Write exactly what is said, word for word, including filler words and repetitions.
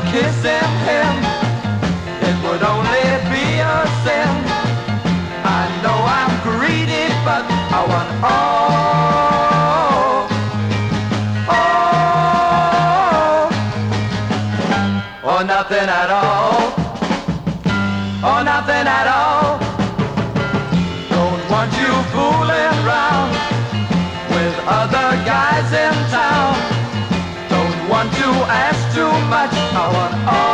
kissing him, it would only be a sin. I know I'm greedy, but I want all, all, or nothing at all, or nothing at all. Don't want you fooling around with other guys in town. Don't want to ask too much. I want all.